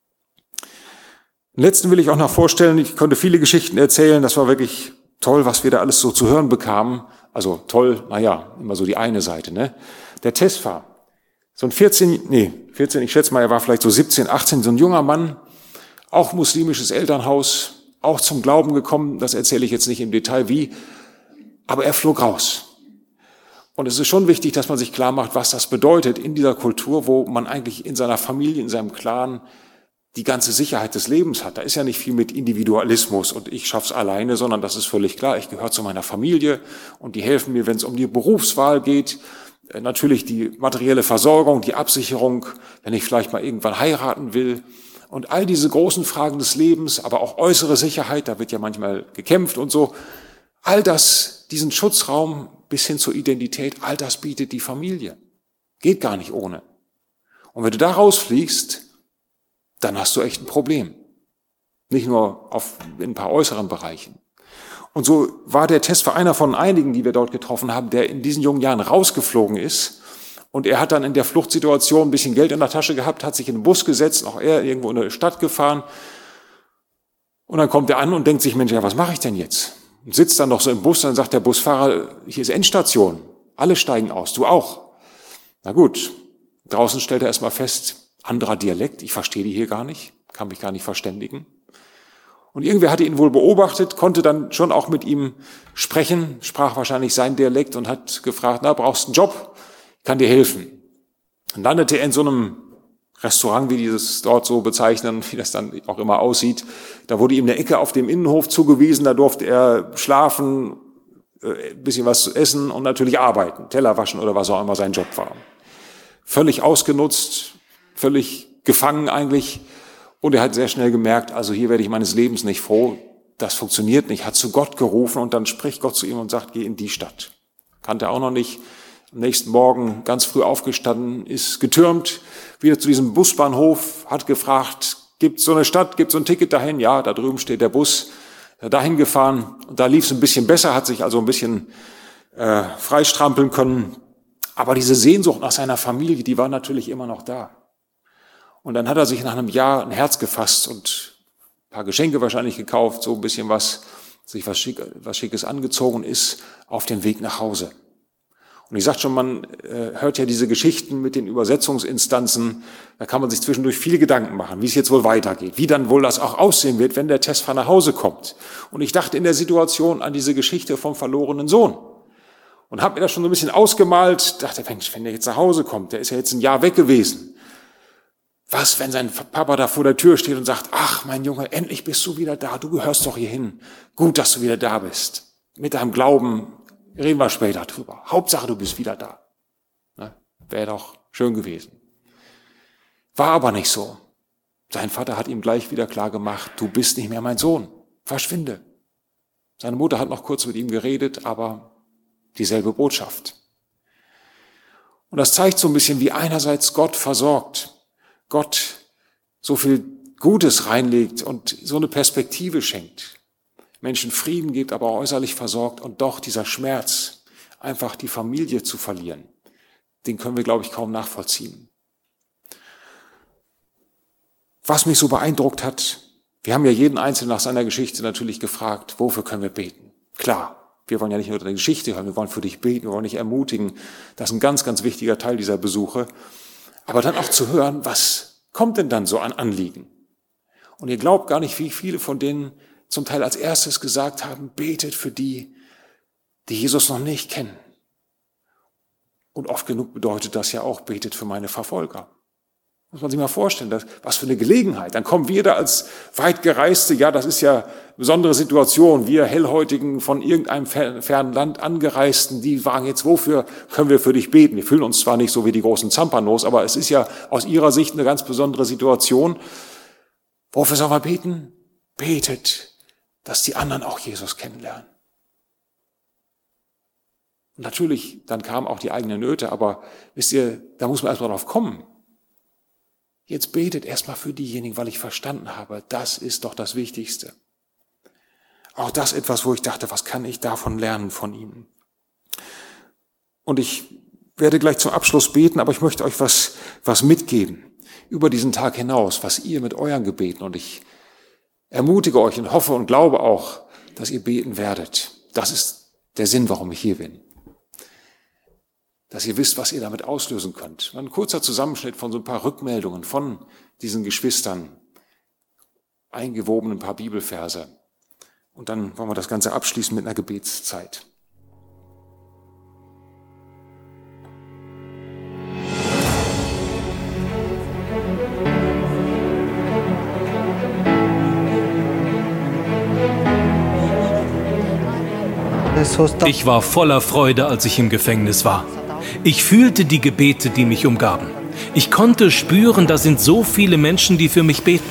Den letzten will ich auch noch vorstellen, ich konnte viele Geschichten erzählen, das war wirklich toll, was wir da alles so zu hören bekamen. Also toll, naja, immer so die eine Seite, ne? Der Tesfa, so ein vierzehn, nee, vierzehn, ich schätze mal, er war vielleicht so siebzehn, achtzehn, so ein junger Mann, auch muslimisches Elternhaus, auch zum Glauben gekommen, das erzähle ich jetzt nicht im Detail wie, aber er flog raus. Und es ist schon wichtig, dass man sich klar macht, was das bedeutet in dieser Kultur, wo man eigentlich in seiner Familie, in seinem Clan die ganze Sicherheit des Lebens hat. Da ist ja nicht viel mit Individualismus und ich schaff's alleine, sondern das ist völlig klar. Ich gehöre zu meiner Familie und die helfen mir, wenn es um die Berufswahl geht. Natürlich die materielle Versorgung, die Absicherung, wenn ich vielleicht mal irgendwann heiraten will. Und all diese großen Fragen des Lebens, aber auch äußere Sicherheit, da wird ja manchmal gekämpft und so. All das, diesen Schutzraum bis hin zur Identität, all das bietet die Familie. Geht gar nicht ohne. Und wenn du da rausfliegst, dann hast du echt ein Problem. Nicht nur auf, in ein paar äußeren Bereichen. Und so war der Tesfa einer von einigen, die wir dort getroffen haben, der in diesen jungen Jahren rausgeflogen ist. Und er hat dann in der Fluchtsituation ein bisschen Geld in der Tasche gehabt, hat sich in den Bus gesetzt, auch er irgendwo in der Stadt gefahren. Und dann kommt er an und denkt sich, Mensch, ja, was mache ich denn jetzt? Und sitzt dann noch so im Bus, dann sagt der Busfahrer, hier ist Endstation. Alle steigen aus, du auch. Na gut, draußen stellt er erstmal fest, anderer Dialekt, ich verstehe die hier gar nicht, kann mich gar nicht verständigen. Und irgendwer hatte ihn wohl beobachtet, konnte dann schon auch mit ihm sprechen, sprach wahrscheinlich sein Dialekt und hat gefragt, na, brauchst du einen Job? Ich kann dir helfen. Dann landete er in so einem Restaurant, wie dieses dort so bezeichnen, wie das dann auch immer aussieht. Da wurde ihm eine Ecke auf dem Innenhof zugewiesen, da durfte er schlafen, ein bisschen was zu essen und natürlich arbeiten, Teller waschen oder was auch immer sein Job war. Völlig ausgenutzt, völlig gefangen eigentlich. Und er hat sehr schnell gemerkt, also hier werde ich meines Lebens nicht froh, das funktioniert nicht. Hat zu Gott gerufen und dann spricht Gott zu ihm und sagt, geh in die Stadt. Kannte er auch noch nicht. Am nächsten Morgen ganz früh aufgestanden, ist getürmt, wieder zu diesem Busbahnhof, hat gefragt, gibt's so eine Stadt, gibt's so ein Ticket dahin? Ja, da drüben steht der Bus. Dahin gefahren und da lief es ein bisschen besser, hat sich also ein bisschen äh, freistrampeln können. Aber diese Sehnsucht nach seiner Familie, die war natürlich immer noch da. Und dann hat er sich nach einem Jahr ein Herz gefasst und ein paar Geschenke wahrscheinlich gekauft, so ein bisschen was, sich was, Schick, was Schickes angezogen und ist auf dem Weg nach Hause. Und ich sag schon, man äh, hört ja diese Geschichten mit den Übersetzungsinstanzen, da kann man sich zwischendurch viele Gedanken machen, wie es jetzt wohl weitergeht, wie dann wohl das auch aussehen wird, wenn der Tesfa nach Hause kommt. Und ich dachte in der Situation an diese Geschichte vom verlorenen Sohn. Und habe mir das schon so ein bisschen ausgemalt, dachte, Mensch, wenn der jetzt nach Hause kommt, der ist ja jetzt ein Jahr weg gewesen. Was, wenn sein Papa da vor der Tür steht und sagt, ach, mein Junge, endlich bist du wieder da, du gehörst doch hierhin. Gut, dass du wieder da bist. Mit deinem Glauben reden wir später drüber. Hauptsache, du bist wieder da. Ne? Wäre doch schön gewesen. War aber nicht so. Sein Vater hat ihm gleich wieder klar gemacht, du bist nicht mehr mein Sohn. Verschwinde. Seine Mutter hat noch kurz mit ihm geredet, aber dieselbe Botschaft. Und das zeigt so ein bisschen, wie einerseits Gott versorgt, Gott so viel Gutes reinlegt und so eine Perspektive schenkt. Menschen Frieden gibt, aber auch äußerlich versorgt und doch dieser Schmerz, einfach die Familie zu verlieren, den können wir, glaube ich, kaum nachvollziehen. Was mich so beeindruckt hat, wir haben ja jeden Einzelnen nach seiner Geschichte natürlich gefragt, wofür können wir beten? Klar, wir wollen ja nicht nur deine Geschichte hören, wir wollen für dich beten, wir wollen dich ermutigen. Das ist ein ganz, ganz wichtiger Teil dieser Besuche. Aber dann auch zu hören, was kommt denn dann so an Anliegen? Und ihr glaubt gar nicht, wie viele von denen zum Teil als erstes gesagt haben, betet für die, die Jesus noch nicht kennen. Und oft genug bedeutet das ja auch, betet für meine Verfolger. Muss man sich mal vorstellen, das, was für eine Gelegenheit. Dann kommen wir da als Weitgereiste, ja, das ist ja eine besondere Situation. Wir Hellhäutigen von irgendeinem fernen Land Angereisten, die fragen jetzt, wofür können wir für dich beten? Wir fühlen uns zwar nicht so wie die großen Zampanos, aber es ist ja aus ihrer Sicht eine ganz besondere Situation. Wofür sollen wir beten? Betet, dass die anderen auch Jesus kennenlernen. Und natürlich, dann kamen auch die eigenen Nöte, aber wisst ihr, da muss man erstmal drauf kommen. Jetzt betet erstmal für diejenigen, weil ich verstanden habe, das ist doch das Wichtigste. Auch das etwas, wo ich dachte, was kann ich davon lernen von ihm? Und ich werde gleich zum Abschluss beten, aber ich möchte euch was, was mitgeben über diesen Tag hinaus, was ihr mit euren Gebeten, und ich ermutige euch und hoffe und glaube auch, dass ihr beten werdet. Das ist der Sinn, warum ich hier bin. Dass ihr wisst, was ihr damit auslösen könnt. Ein kurzer Zusammenschnitt von so ein paar Rückmeldungen von diesen Geschwistern, eingewoben ein paar Bibelverse. Und dann wollen wir das Ganze abschließen mit einer Gebetszeit. Ich war voller Freude, als ich im Gefängnis war. Ich fühlte die Gebete, die mich umgaben. Ich konnte spüren, da sind so viele Menschen, die für mich beten.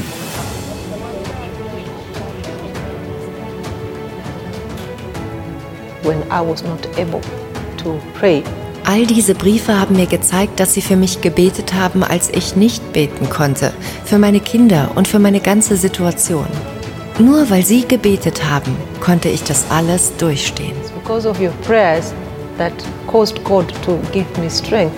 When I was not able to pray. All diese Briefe haben mir gezeigt, dass sie für mich gebetet haben, als ich nicht beten konnte, für meine Kinder und für meine ganze Situation. Nur weil sie gebetet haben, konnte ich das alles durchstehen. Because of your prayers that caused God to give me strength.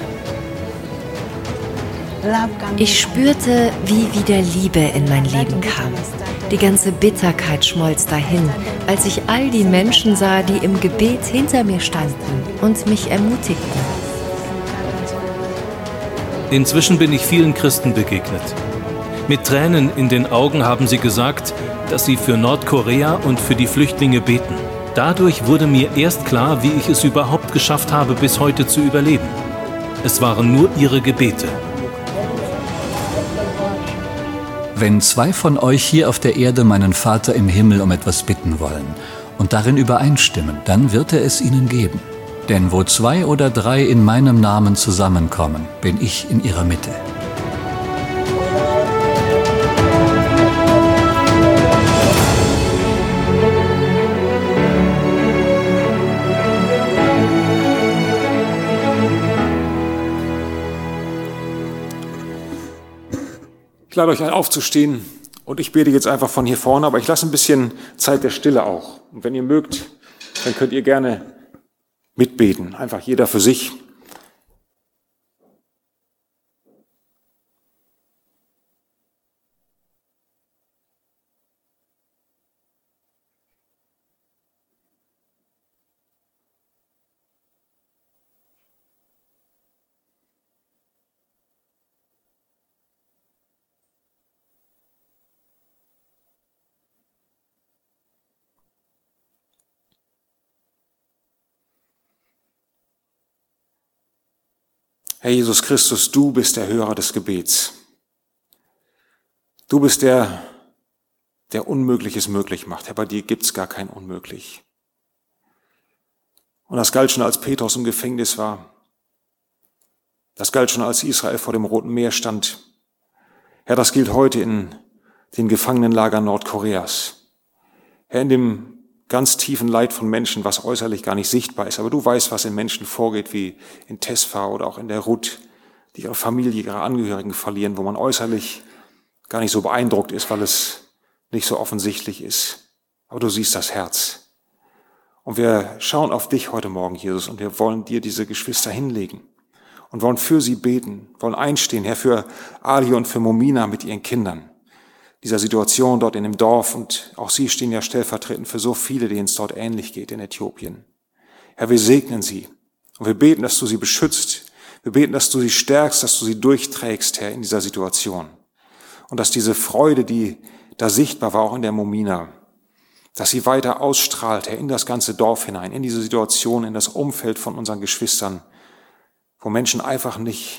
Ich spürte, wie wieder Liebe in mein Leben kam. Die ganze Bitterkeit schmolz dahin, als ich all die Menschen sah, die im Gebet hinter mir standen und mich ermutigten. Inzwischen bin ich vielen Christen begegnet. Mit Tränen in den Augen haben sie gesagt, dass sie für Nordkorea und für die Flüchtlinge beten. Dadurch wurde mir erst klar, wie ich es überhaupt geschafft habe, bis heute zu überleben. Es waren nur ihre Gebete. Wenn zwei von euch hier auf der Erde meinen Vater im Himmel um etwas bitten wollen und darin übereinstimmen, dann wird er es ihnen geben. Denn wo zwei oder drei in meinem Namen zusammenkommen, bin ich in ihrer Mitte. Ich lade euch ein, aufzustehen, und ich bete jetzt einfach von hier vorne, aber ich lasse ein bisschen Zeit der Stille auch. Und wenn ihr mögt, dann könnt ihr gerne mitbeten, einfach jeder für sich. Herr Jesus Christus, du bist der Hörer des Gebets. Du bist der, der Unmögliches möglich macht. Herr, bei dir gibt's gar kein Unmöglich. Und das galt schon, als Petrus im Gefängnis war. Das galt schon, als Israel vor dem Roten Meer stand. Herr, das gilt heute in den Gefangenenlagern Nordkoreas. Herr, in dem ganz tiefen Leid von Menschen, was äußerlich gar nicht sichtbar ist. Aber du weißt, was in Menschen vorgeht, wie in Tesfa oder auch in der Rut, die ihre Familie, ihre Angehörigen verlieren, wo man äußerlich gar nicht so beeindruckt ist, weil es nicht so offensichtlich ist. Aber du siehst das Herz. Und wir schauen auf dich heute Morgen, Jesus, und wir wollen dir diese Geschwister hinlegen und wollen für sie beten, wollen einstehen, Herr, für Ali und für Momina mit ihren Kindern. Dieser Situation dort in dem Dorf, und auch sie stehen ja stellvertretend für so viele, denen es dort ähnlich geht in Äthiopien. Herr, wir segnen sie und wir beten, dass du sie beschützt. Wir beten, dass du sie stärkst, dass du sie durchträgst, Herr, in dieser Situation. Und dass diese Freude, die da sichtbar war, auch in der Momina, dass sie weiter ausstrahlt, Herr, in das ganze Dorf hinein, in diese Situation, in das Umfeld von unseren Geschwistern, wo Menschen einfach nicht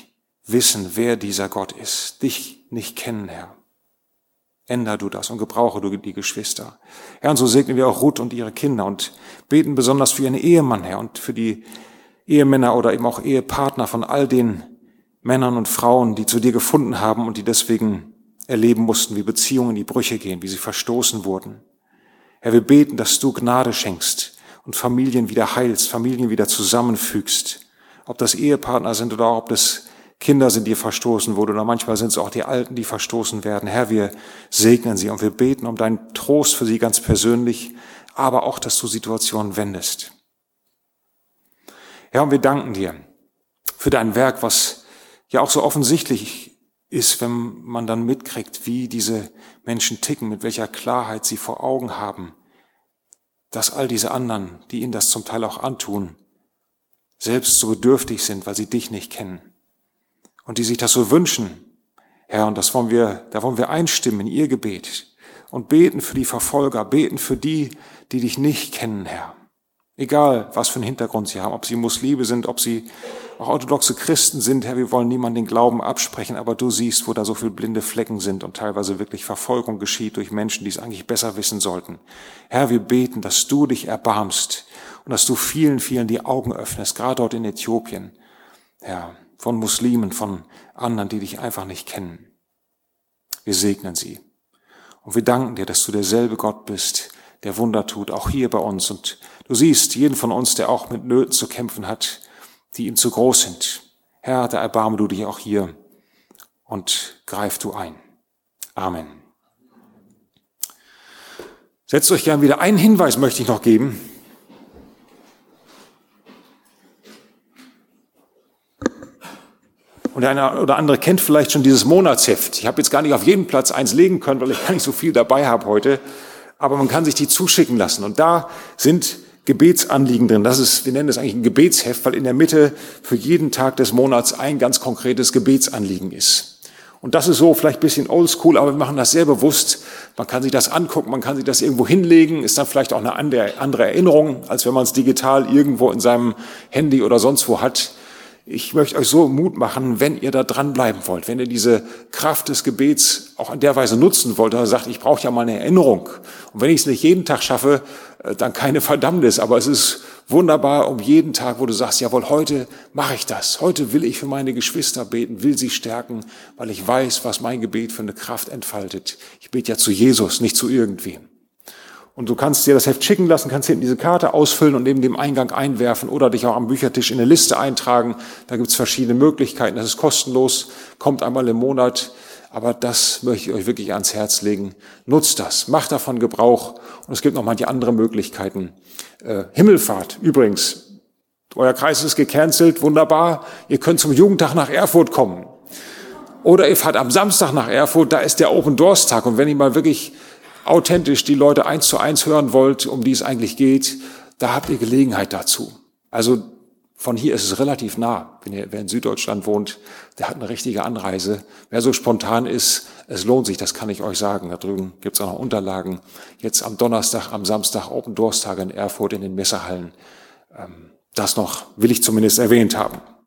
wissen, wer dieser Gott ist, dich nicht kennen, Herr. Änder du das und gebrauche du die Geschwister. Herr, und so segnen wir auch Ruth und ihre Kinder und beten besonders für ihren Ehemann, Herr, und für die Ehemänner oder eben auch Ehepartner von all den Männern und Frauen, die zu dir gefunden haben und die deswegen erleben mussten, wie Beziehungen in die Brüche gehen, wie sie verstoßen wurden. Herr, wir beten, dass du Gnade schenkst und Familien wieder heilst, Familien wieder zusammenfügst. Ob das Ehepartner sind oder auch ob das Kinder sind, die verstoßen wurden, oder manchmal sind es auch die Alten, die verstoßen werden. Herr, wir segnen sie und wir beten um deinen Trost für sie ganz persönlich, aber auch, dass du Situationen wendest. Herr, und wir danken dir für dein Werk, was ja auch so offensichtlich ist, wenn man dann mitkriegt, wie diese Menschen ticken, mit welcher Klarheit sie vor Augen haben, dass all diese anderen, die ihnen das zum Teil auch antun, selbst so bedürftig sind, weil sie dich nicht kennen. Und die sich das so wünschen, Herr, und das wollen wir, da wollen wir einstimmen in ihr Gebet und beten für die Verfolger, beten für die, die dich nicht kennen, Herr. Egal, was für einen Hintergrund sie haben, ob sie Muslime sind, ob sie auch orthodoxe Christen sind, Herr, wir wollen niemandem den Glauben absprechen, aber du siehst, wo da so viele blinde Flecken sind und teilweise wirklich Verfolgung geschieht durch Menschen, die es eigentlich besser wissen sollten. Herr, wir beten, dass du dich erbarmst und dass du vielen, vielen die Augen öffnest, gerade dort in Äthiopien, Herr, von Muslimen, von anderen, die dich einfach nicht kennen. Wir segnen sie. Und wir danken dir, dass du derselbe Gott bist, der Wunder tut, auch hier bei uns. Und du siehst jeden von uns, der auch mit Nöten zu kämpfen hat, die ihm zu groß sind. Herr, da erbarme du dich auch hier und greif du ein. Amen. Setzt euch gern wieder. Einen Hinweis möchte ich noch geben. Und der eine oder andere kennt vielleicht schon dieses Monatsheft. Ich habe jetzt gar nicht auf jeden Platz eins legen können, weil ich gar nicht so viel dabei habe heute. Aber man kann sich die zuschicken lassen. Und da sind Gebetsanliegen drin. Das ist, wir nennen das eigentlich ein Gebetsheft, weil in der Mitte für jeden Tag des Monats ein ganz konkretes Gebetsanliegen ist. Und das ist so vielleicht ein bisschen oldschool, aber wir machen das sehr bewusst. Man kann sich das angucken, man kann sich das irgendwo hinlegen, ist dann vielleicht auch eine andere Erinnerung, als wenn man es digital irgendwo in seinem Handy oder sonst wo hat. Ich möchte euch so Mut machen, wenn ihr da dranbleiben wollt, wenn ihr diese Kraft des Gebets auch in der Weise nutzen wollt, oder sagt, ich brauche ja mal eine Erinnerung. Und wenn ich es nicht jeden Tag schaffe, dann keine Verdammnis. Aber es ist wunderbar um jeden Tag, wo du sagst, jawohl, heute mache ich das. Heute will ich für meine Geschwister beten, will sie stärken, weil ich weiß, was mein Gebet für eine Kraft entfaltet. Ich bete ja zu Jesus, nicht zu irgendwem. Und du kannst dir das Heft schicken lassen, kannst hinten diese Karte ausfüllen und neben dem Eingang einwerfen oder dich auch am Büchertisch in eine Liste eintragen. Da gibt's verschiedene Möglichkeiten. Das ist kostenlos, kommt einmal im Monat. Aber das möchte ich euch wirklich ans Herz legen. Nutzt das, macht davon Gebrauch. Und es gibt noch manche andere Möglichkeiten. Äh, Himmelfahrt übrigens. Euer Kreis ist gecancelt, wunderbar. Ihr könnt zum Jugendtag nach Erfurt kommen. Oder ihr fahrt am Samstag nach Erfurt, da ist der Open Doors Tag. Und wenn ihr mal wirklich authentisch die Leute eins zu eins hören wollt, um die es eigentlich geht, da habt ihr Gelegenheit dazu. Also von hier ist es relativ nah. Wenn ihr, wer in Süddeutschland wohnt, der hat eine richtige Anreise. Wer so spontan ist, es lohnt sich, das kann ich euch sagen. Da drüben gibt's auch noch Unterlagen. Jetzt am Donnerstag, am Samstag Open Doors Tage in Erfurt in den Messehallen. Das noch will ich zumindest erwähnt haben.